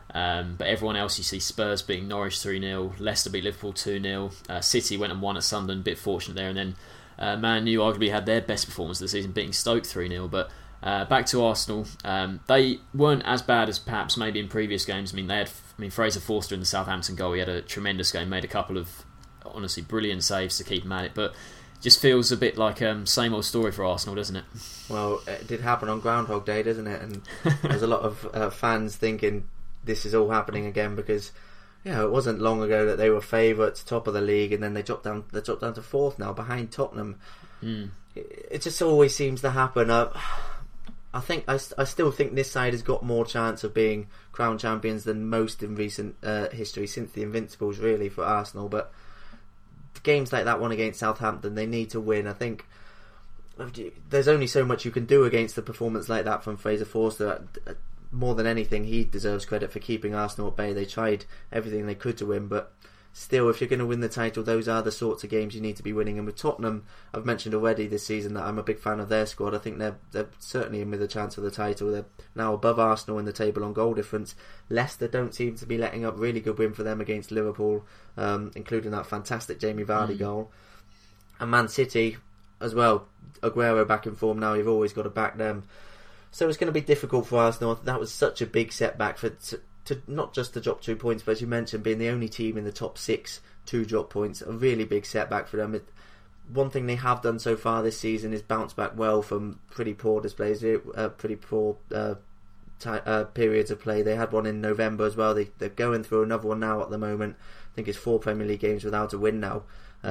But everyone else, you see Spurs beating Norwich 3-0, Leicester beat Liverpool 2-0, City went and won at Sunderland, a bit fortunate there, and then Man U arguably had their best performance of the season, beating Stoke 3-0. But back to Arsenal, they weren't as bad as perhaps maybe in previous games. I mean, Fraser Forster in the Southampton goal, he had a tremendous game, made a couple of honestly brilliant saves to keep him at it, but just feels a bit like same old story for Arsenal, doesn't it? Well, it did happen on Groundhog Day, doesn't it? And there's a lot of fans thinking this is all happening again, because it wasn't long ago that they were favourites, top of the league, and then they dropped down to 4th now, behind Tottenham. It just always seems to happen. I still think this side has got more chance of being crowned champions than most in recent history, since the Invincibles, really, for Arsenal. But games like that one against Southampton, they need to win. I think there's only so much you can do against a performance like that from Fraser Forster. More than anything, he deserves credit for keeping Arsenal at bay. They tried everything they could to win, but still, if you're going to win the title, those are the sorts of games you need to be winning. And with Tottenham, I've mentioned already this season that I'm a big fan of their squad. I think they're certainly in with a chance for the title. They're now above Arsenal in the table on goal difference. Leicester don't seem to be letting up. Really good win for them against Liverpool, including that fantastic Jamie Vardy goal. And Man City as well. Aguero back in form now. You've always got to back them. So it's going to be difficult for Arsenal. That was such a big setback to not just to drop 2 points, but as you mentioned, being the only team in the top 6 to drop points. A really big setback for them. One thing they have done so far this season is bounce back well from pretty poor displays, pretty poor periods of play. They had one in November as well. They're going through another one now at the moment. I think it's 4 Premier League games without a win now.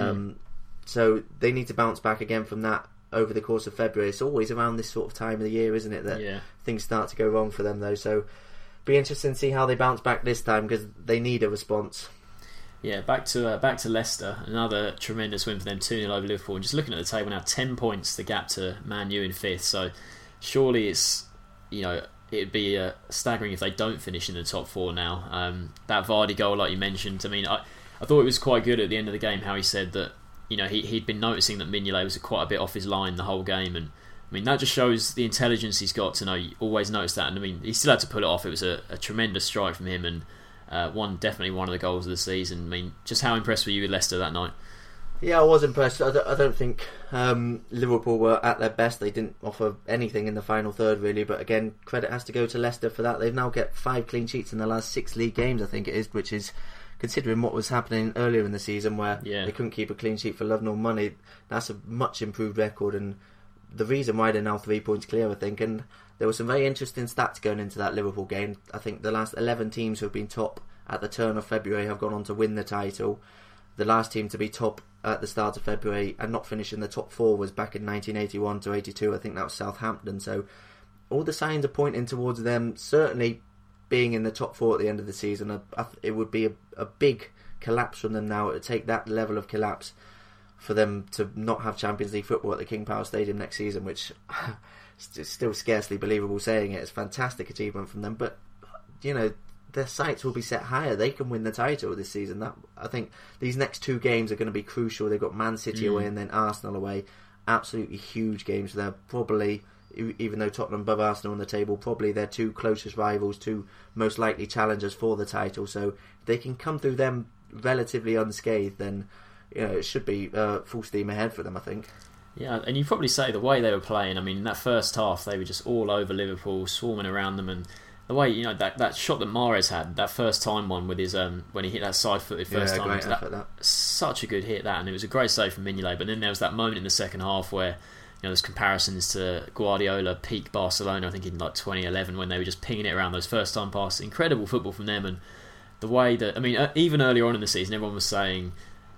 So they need to bounce back again from that over the course of February. It's always around this sort of time of the year, isn't it, that things start to go wrong for them, though. So be interesting to see how they bounce back this time, because they need a response. Yeah, back to Leicester, another tremendous win for them, 2-0 over Liverpool. And just looking at the table now, 10 points the gap to Man U in 5th. So surely it's it'd be staggering if they don't finish in the top 4 now. That Vardy goal, like you mentioned, I mean, I thought it was quite good at the end of the game how he said that he'd been noticing that Mignolet was quite a bit off his line the whole game, and I mean that just shows the intelligence he's got to know. You always notice that, and I mean he still had to pull it off. It was a tremendous strike from him, and definitely one of the goals of the season. I mean, just how impressed were you with Leicester that night? Yeah, I was impressed. I don't think Liverpool were at their best. They didn't offer anything in the final third, really. But again, credit has to go to Leicester for that. They've now got 5 clean sheets in the last 6 league games, I think it is, which is, considering what was happening earlier in the season where they couldn't keep a clean sheet for love nor money, that's a much improved record. And the reason why they're now 3 points clear, I think. And there were some very interesting stats going into that Liverpool game. I think the last 11 teams who have been top at the turn of February have gone on to win the title. The last team to be top at the start of February and not finish in the top 4 was back in 1981 to 82. I think that was Southampton. So all the signs are pointing towards them certainly being in the top 4 at the end of the season. It would be a big collapse from them now. It would take that level of collapse for them to not have Champions League football at the King Power Stadium next season, which is still scarcely believable saying it. It's a fantastic achievement from them. But, their sights will be set higher. They can win the title this season. I think these next 2 games are going to be crucial. They've got Man City away and then Arsenal away. Absolutely huge games. They're probably, even though Tottenham above Arsenal on the table, probably their 2 closest rivals, 2 most likely challengers for the title. So if they can come through them relatively unscathed, then it should be full steam ahead for them, I think. Yeah, and you probably say the way they were playing. I mean, in that first half, they were just all over Liverpool, swarming around them, and the way that shot that Mahrez had, that first time one with his when he hit that side-footed first time, great effort, that. Such a good hit that, and it was a great save from Mignolet. But then there was that moment in the second half where there's comparisons to Guardiola peak Barcelona, I think in like 2011 when they were just pinging it around those first time passes. Incredible football from them, and the way that even earlier on in the season, everyone was saying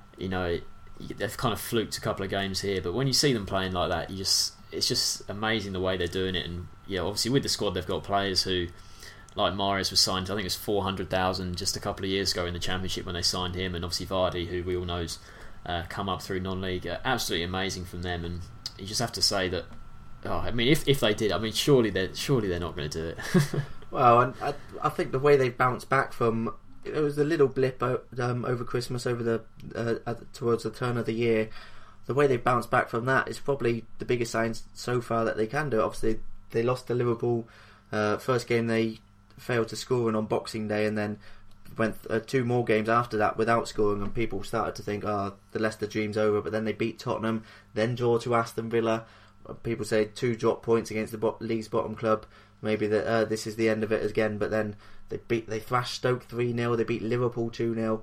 they've kind of fluked a couple of games here, but when you see them playing like that, it's just amazing the way they're doing it. And obviously with the squad they've got players who, like Mahrez was signed, I think it was 400,000 just a couple of years ago in the Championship when they signed him, and obviously Vardy, who we all know's come up through non-league. Absolutely amazing from them, and you just have to say that. If they did, surely they're not going to do it. Well, and I think the way they bounced back from it was a little blip over Christmas, over towards the turn of the year. The way they bounced back from that is probably the biggest sign so far that they can do. Obviously, they lost to Liverpool. First game they failed to score on Boxing Day, and then went 2 more games after that without scoring, and people started to think, the Leicester dream's over. But then they beat Tottenham, then draw to Aston Villa. People say 2 drop points against the league's bottom club. Maybe that this is the end of it again. But then they thrashed Stoke 3-0. They beat Liverpool 2-0.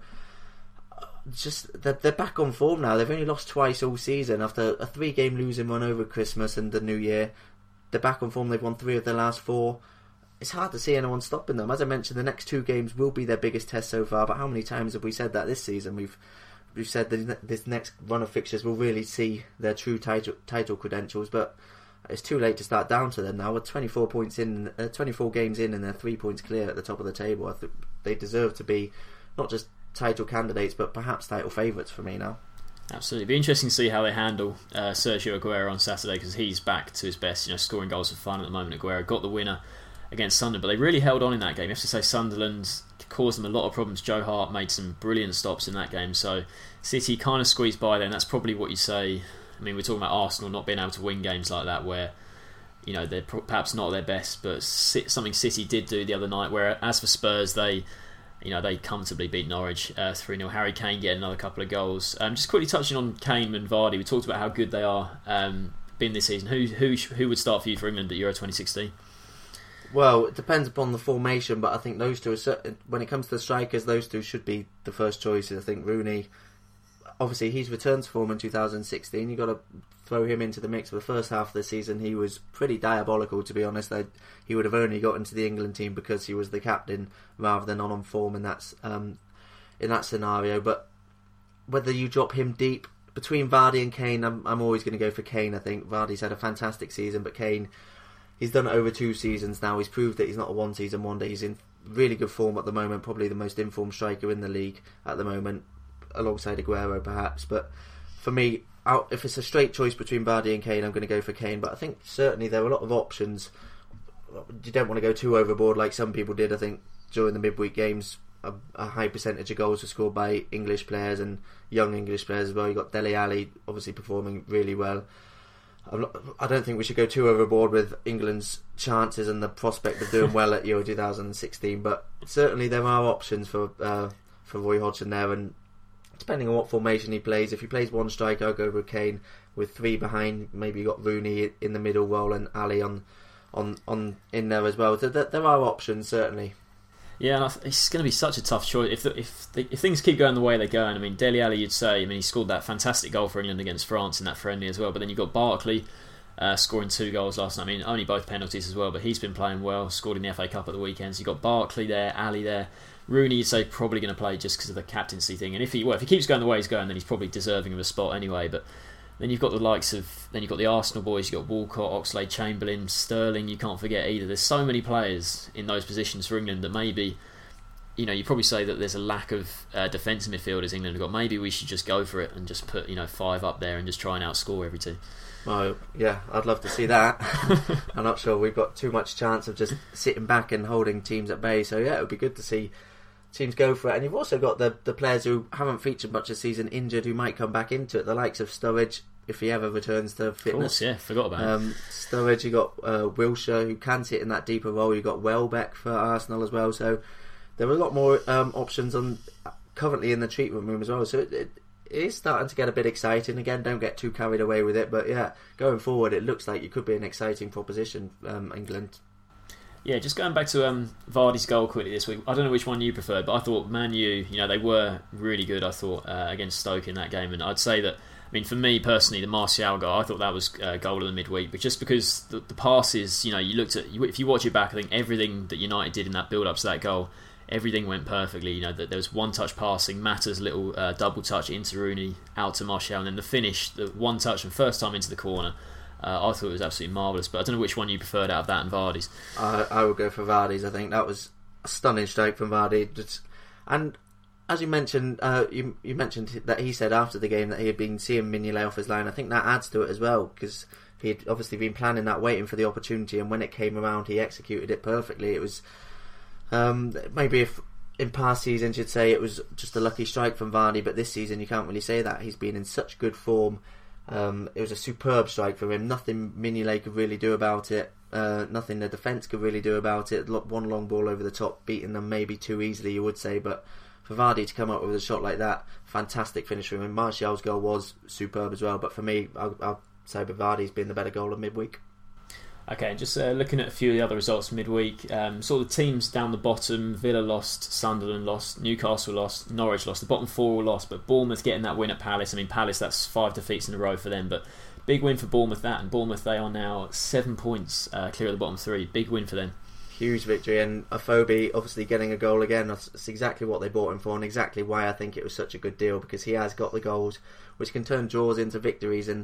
They're back on form now. They've only lost twice all season after a 3-game losing run over Christmas and the New Year. They're back on form. They've won 3 of their last 4. It's hard to see anyone stopping them. As I mentioned, the next 2 games will be their biggest test so far. But how many times have we said that this season? We've said that this next run of fixtures will really see their true title credentials. But it's too late to start down to them now. With 24 games in, and they're 3 points clear at the top of the table. I think they deserve to be not just title candidates, but perhaps title favourites for me now. Absolutely. It'll be interesting to see how they handle Sergio Aguero on Saturday, because he's back to his best, scoring goals for fun at the moment. Aguero got the winner against Sunderland, but they really held on in that game. You have to say Sunderland caused them a lot of problems. Joe Hart made some brilliant stops in that game, so City kind of squeezed by there, and that's probably what you say. We're talking about Arsenal not being able to win games like that where they're perhaps not their best, but something City did do the other night, where as for Spurs, they comfortably beat Norwich 3-0. Harry Kane getting another couple of goals. Just quickly touching on Kane and Vardy, we talked about how good they are been this season. Who would start for you for England at Euro 2016? Well, it depends upon the formation, but I think those two when it comes to the strikers, those two should be the first choices. I think Rooney, obviously he's returned to form in 2016. You've got to throw him into the mix. For the first half of the season, he was pretty diabolical, to be honest. He would have only got into the England team because he was the captain rather than on form in that scenario. But whether you drop him deep between Vardy and Kane, I'm always going to go for Kane. I think Vardy's had a fantastic season, but Kane, he's done it over 2 seasons now. He's proved that he's not a one-season wonder. He's in really good form at the moment, probably the most informed striker in the league at the moment, alongside Aguero perhaps. But for me, if it's a straight choice between Vardy and Kane, I'm going to go for Kane. But I think certainly there are a lot of options you don't want to go too overboard like some people did. I think during the midweek games, a high percentage of goals were scored by English players and young English players as well. You got Dele Alli obviously performing really well. I don't think we should go too overboard with England's chances and the prospect of doing well at Euro 2016, but certainly there are options for Roy Hodgson there, and depending on what formation he plays, if he plays one striker, I'll go with Kane with three behind. Maybe you got Rooney in the middle role and Ali on in there as well. There are options certainly. Yeah, and it's going to be such a tough choice if things keep going the way they're going. I mean, Dele Alli, you'd say, he scored that fantastic goal for England against France in that friendly as well. But then you've got Barkley scoring 2 goals last night. I mean, only both penalties as well, but he's been playing well. Scored in the FA Cup at the weekend. So you've got Barkley there, Ali there. Rooney, you'd say, probably going to play just because of the captaincy thing. And if he keeps going the way he's going, then he's probably deserving of a spot anyway. But then you've got the likes of... Then you've got the Arsenal boys. You've got Walcott, Oxlade-Chamberlain, Sterling. You can't forget either. There's so many players in those positions for England that maybe... you probably say that there's a lack of defensive midfielders England have got. Maybe we should just go for it and just put 5 up there and just try and outscore every team. Oh, yeah, I'd love to see that. I'm not sure we've got too much chance of just sitting back and holding teams at bay. So yeah, it would be good to see teams go for it. And you've also got the players who haven't featured much this season injured who might come back into it. The likes of Sturridge, if he ever returns to fitness. Of course, yeah, forgot about him. Sturridge, you got Wilshere who can sit in that deeper role. You got Welbeck for Arsenal as well. So there are a lot more options currently in the treatment room as well. So it is starting to get a bit exciting again. Don't get too carried away with it. But yeah, going forward, it looks like it could be an exciting proposition, England. Yeah, just going back to Vardy's goal quickly this week. I don't know which one you preferred, but I thought Man U, they were really good, I thought, against Stoke in that game. And I'd say that, for me personally, the Martial goal, I thought that was goal of the midweek. But just because the passes, you looked at, if you watch it back, I think everything that United did in that build-up to that goal, everything went perfectly. There was one-touch passing, Mata's little double touch into Rooney, out to Martial, and then the finish, the one touch and first time into the corner. I thought it was absolutely marvellous, but I don't know which one you preferred out of that and Vardy's. I would go for Vardy's. I think that was a stunning strike from Vardy. And as you mentioned, you mentioned that he said after the game that he had been seeing Mignolet off his line. I think that adds to it as well, because he'd obviously been planning that, waiting for the opportunity, and when it came around, he executed it perfectly. It was maybe if in past seasons you'd say it was just a lucky strike from Vardy, but this season you can't really say that. He's been in such good form. It was a superb strike for him. Nothing Mignolet could really do about it. Nothing the defence could really do about it. One long ball over the top, beating them maybe too easily, you would say. But for Vardy to come up with a shot like that, fantastic finish from him. Martial's goal was superb as well. But for me, I'll say Vardy's been the better goal of midweek. Okay, just looking at a few of the other results midweek. Sort of the teams down the bottom: Villa lost, Sunderland lost, Newcastle lost, Norwich lost. The bottom 4 all lost, but Bournemouth getting that win at Palace. Palace, that's 5 defeats in a row for them, but big win for Bournemouth that. And Bournemouth, they are now 7 points clear of the bottom 3. Big win for them. Huge victory, and Afobe obviously getting a goal again. That's exactly what they bought him for, and exactly why I think it was such a good deal, because he has got the goals which can turn draws into victories. And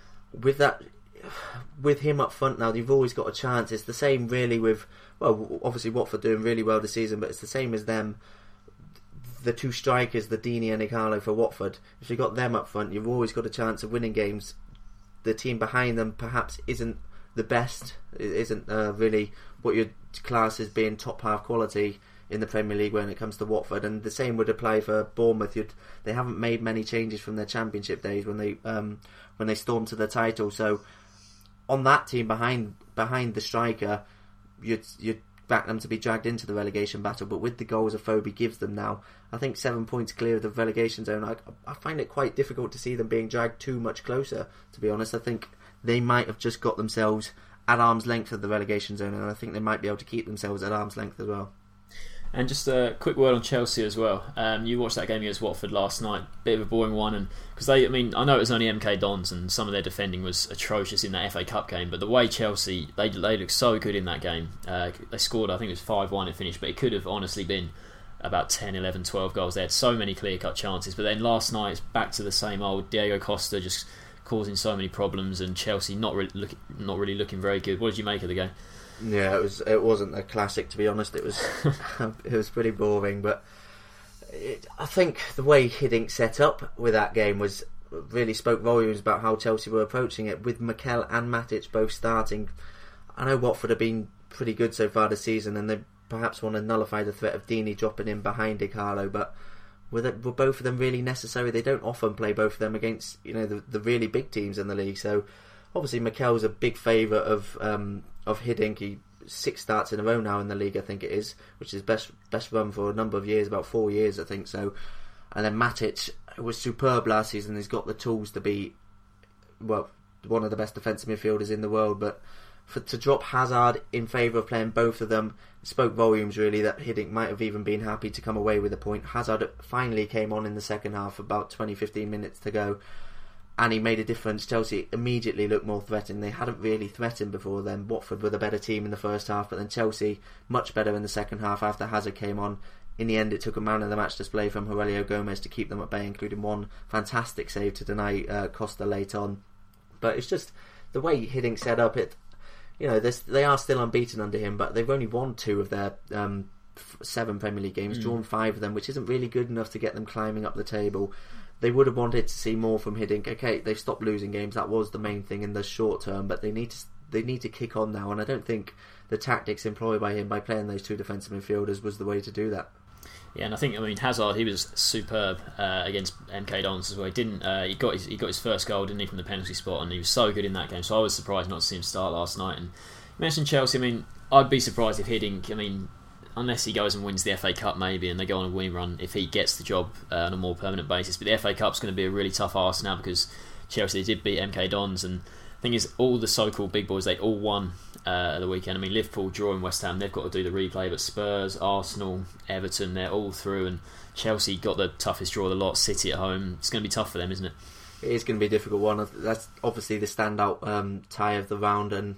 with him up front now, you've always got a chance. It's the same really with, obviously Watford doing really well this season, but it's the same as them. The 2 strikers, the Deeney and Ighalo for Watford, if you've got them up front, you've always got a chance of winning games. The team behind them perhaps isn't the best, it isn't really what you'd class as being top half quality in the Premier League when it comes to Watford, and the same would apply for Bournemouth. They haven't made many changes from their Championship days when they stormed to the title. So on that team behind the striker, you'd back them to be dragged into the relegation battle. But with the goals Afobe gives them now, I think 7 points clear of the relegation zone, I find it quite difficult to see them being dragged too much closer, to be honest. I think they might have just got themselves at arm's length of the relegation zone, and I think they might be able to keep themselves at arm's length as well. And just a quick word on Chelsea as well. You watched that game against Watford last night. Bit of a boring one, and because I know it was only MK Dons, and some of their defending was atrocious in that FA Cup game. But the way Chelsea, they looked so good in that game. They scored, I think it was 5-1 it finished, but it could have honestly been about 10, 11, 12 goals. They had so many clear-cut chances. But then last night, it's back to the same old. Diego Costa just causing so many problems, and Chelsea not really looking very good. What did you make of the game? Yeah, it wasn't a classic, to be honest. It was pretty boring, but I think the way Hiddink set up with that game really spoke volumes about how Chelsea were approaching it, with Mikel and Matic both starting. I know Watford have been pretty good so far this season, and they perhaps want to nullify the threat of Deeney dropping in behind Ighalo, but were both of them really necessary? They don't often play both of them against the really big teams in the league. So obviously Mikel's a big favourite of Hiddink. He 6 starts in a row now in the league, I think it is, which is best run for a number of years, about 4 years I think so. And then Matic was superb last season. He's got the tools to be one of the best defensive midfielders in the world, but to drop Hazard in favour of playing both of them spoke volumes really, that Hiddink might have even been happy to come away with a point. Hazard finally came on in the second half, about 20-15 minutes to go, and he made a difference. Chelsea immediately looked more threatening. They hadn't really threatened before then. Watford were the better team in the first half, but then Chelsea much better in the second half after Hazard came on. In the end, it took a man of the match display from Aurelio Gomez to keep them at bay, including one fantastic save to deny Costa late on. But it's just the way Hiddink set up it. They are still unbeaten under him, but they've only won 2 of their 7 Premier League games, drawn 5 of them, which isn't really good enough to get them climbing up the table. They would have wanted to see more from Hiddink. Okay, they've stopped losing games. That was the main thing in the short term, but they need to kick on now, and I don't think the tactics employed by him by playing those 2 defensive midfielders was the way to do that. Yeah, and I think Hazard, he was superb against MK Dons as well. He got his first goal, didn't he, from the penalty spot, and he was so good in that game. So I was surprised not to see him start last night. And you mentioned Chelsea. I'd be surprised if Hiddink, unless he goes and wins the FA Cup maybe, and they go on a winning run, if he gets the job on a more permanent basis. But the FA Cup's going to be a really tough arse now, because Chelsea did beat MK Dons, and the thing is, all the so-called big boys, they all won the weekend. Liverpool drawing West Ham, they've got to do the replay, but Spurs, Arsenal, Everton, they're all through, and Chelsea got the toughest draw of the lot. City at home, it's going to be tough for them, isn't it? It is going to be a difficult one. That's obviously the standout tie of the round, and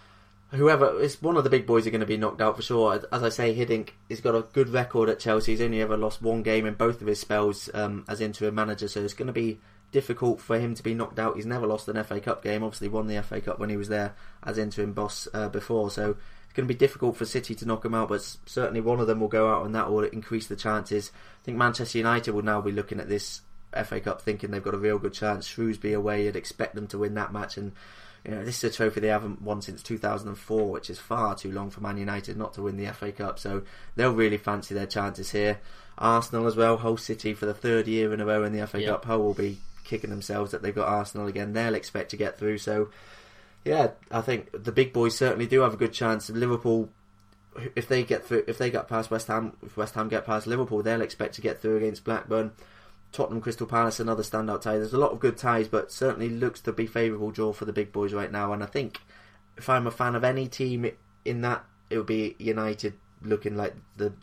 whoever, it's one of the big boys are going to be knocked out for sure. As I say, Hiddink has got a good record at Chelsea. He's only ever lost 1 game in both of his spells as interim manager, so it's going to be difficult for him to be knocked out. He's never lost an FA Cup game, obviously won the FA Cup when he was there as interim boss before, so it's going to be difficult for City to knock him out, but certainly one of them will go out and that will increase the chances. I think Manchester United will now be looking at this FA Cup thinking they've got a real good chance. Shrewsbury away, you'd expect them to win that match, and this is a trophy they haven't won since 2004, which is far too long for Man United not to win the FA Cup, so they'll really fancy their chances here. Arsenal as well, host City for the 3rd year in a row in the FA Cup. Hull will be kicking themselves that they've got Arsenal again. They'll expect to get through, so yeah, I think the big boys certainly do have a good chance. Liverpool, if they get through, if they get past West Ham, if West Ham get past Liverpool, they'll expect to get through against Blackburn. Tottenham, Crystal Palace, another standout tie. There's a lot of good ties, but certainly looks to be favourable draw for the big boys right now, and I think if I'm a fan of any team in that, it would be United, looking like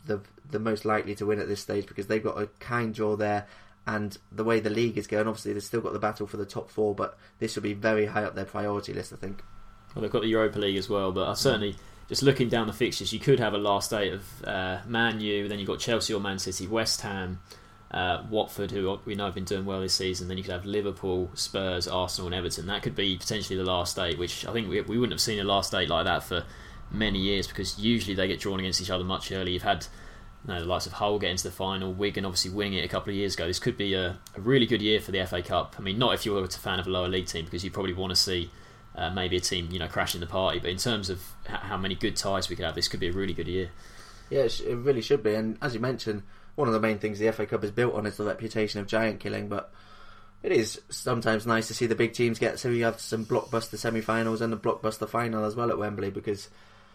the most likely to win at this stage, because they've got a kind draw there. And the way the league is going, obviously they've still got the battle for the top 4, but this will be very high up their priority list, I think. Well, they've got the Europa League as well, but certainly just looking down the fixtures, you could have a last 8 of Man U, then you've got Chelsea or Man City, West Ham, Watford, who we know have been doing well this season, then you could have Liverpool, Spurs, Arsenal and Everton. That could be potentially the last 8, which I think we wouldn't have seen a last 8 like that for many years, because usually they get drawn against each other much earlier. You've had the likes of Hull getting to the final, Wigan obviously winning it a couple of years ago. This could be a really good year for the FA Cup. Not if you're a fan of a lower league team, because you probably want to see maybe a team crashing the party, but in terms of how many good ties we could have, this could be a really good year. Yeah, it really should be, and as you mentioned, one of the main things the FA Cup is built on is the reputation of giant killing, but it is sometimes nice to see the big teams get, so you have some blockbuster semi-finals and a blockbuster final as well at Wembley, because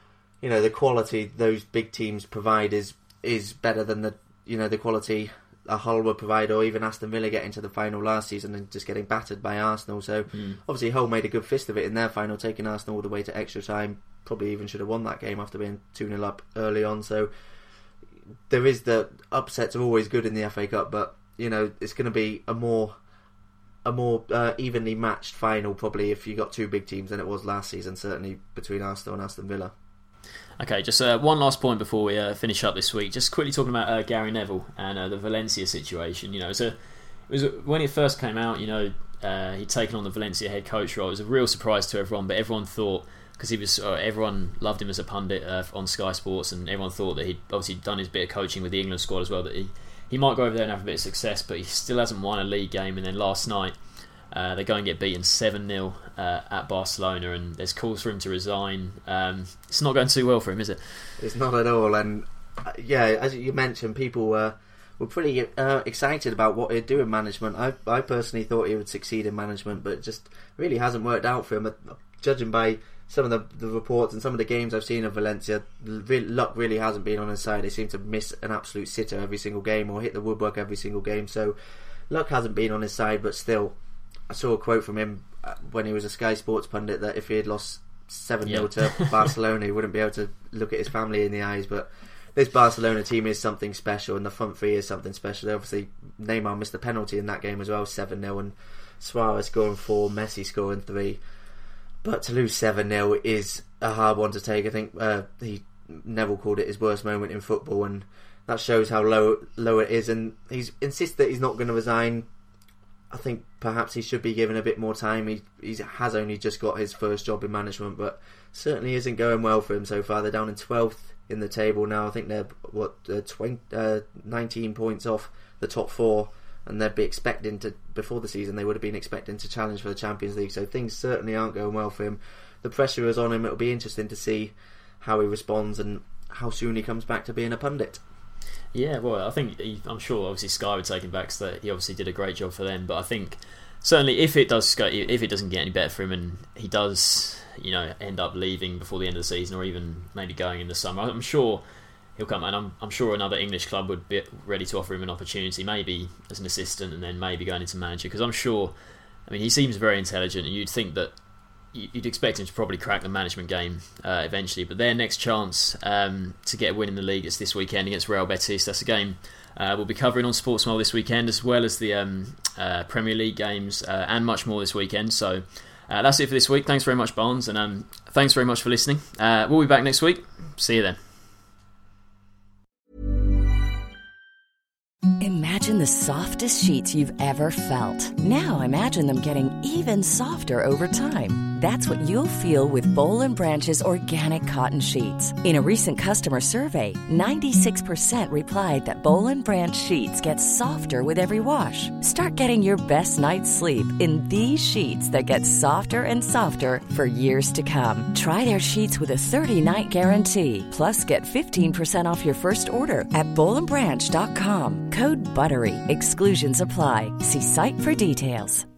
the quality those big teams provide is better than the quality a Hull would provide, or even Aston Villa getting to the final last season and just getting battered by Arsenal. So obviously Hull made a good fist of it in their final, taking Arsenal all the way to extra time. Probably even should have won that game after being 2-0 up early on. So there is the upsets are always good in the FA Cup, but it's going to be a more evenly matched final probably if you got 2 big teams than it was last season, certainly between Arsenal and Aston Villa. Okay, just one last point before we finish up this week. Just quickly talking about Gary Neville and the Valencia situation. It was when it first came out. He'd taken on the Valencia head coach role. It was a real surprise to everyone, but everyone thought, because he was, everyone loved him as a pundit on Sky Sports, and everyone thought that he'd obviously done his bit of coaching with the England squad as well. That he might go over there and have a bit of success, but he still hasn't won a league game. And then last night, They go and get beaten 7-0 at Barcelona, and there's calls for him to resign. It's not going too well for him, is it? It's not at all. And as you mentioned, people were pretty excited about what he'd do in management. I personally thought he would succeed in management, but it just really hasn't worked out for him. Judging by some of the reports and some of the games I've seen of Valencia, luck really hasn't been on his side. They seem to miss an absolute sitter every single game or hit the woodwork every single game. So luck hasn't been on his side, but still, I saw a quote from him when he was a Sky Sports pundit that if he had lost 7-0 to Barcelona, he wouldn't be able to look at his family in the eyes. But this Barcelona team is something special, and the front three is something special. Obviously, Neymar missed a penalty in that game as well, 7-0, and Suarez scoring 4, Messi scoring 3. But to lose 7-0 is a hard one to take. I think Neville called it his worst moment in football, and that shows how low it is. And he insists that he's not going to resign. I think perhaps he should be given a bit more time. He has only just got his first job in management, but certainly isn't going well for him so far. They're down in 12th in the table now. I think they're 19 points off the top 4, and they'd be expecting to, before the season, they would have been expecting to challenge for the Champions League. So things certainly aren't going well for him. The pressure is on him. It'll be interesting to see how he responds and how soon he comes back to being a pundit. Yeah, well, I think I'm sure obviously Sky would take him back, so that he obviously did a great job for them. But I think certainly if it doesn't get any better for him, and he does, end up leaving before the end of the season, or even maybe going in the summer, I'm sure he'll come. And I'm sure another English club would be ready to offer him an opportunity, maybe as an assistant, and then maybe going into manager. Because I'm sure, he seems very intelligent, and you'd think that you'd expect him to probably crack the management game eventually. But their next chance to get a win in the league is this weekend against Real Betis. That's a game we'll be covering on Sportsmole this weekend, as well as the Premier League games and much more this weekend. So that's it for this week. Thanks very much, Barnes, and thanks very much for listening. We'll be back next week. See you then. Imagine the softest sheets you've ever felt. Now imagine them getting even softer over time. That's what you'll feel with Boll & Branch's organic cotton sheets. In a recent customer survey, 96% replied that Boll & Branch sheets get softer with every wash. Start getting your best night's sleep in these sheets that get softer and softer for years to come. Try their sheets with a 30-night guarantee. Plus, get 15% off your first order at bollandbranch.com. Code BUTTERY. Exclusions apply. See site for details.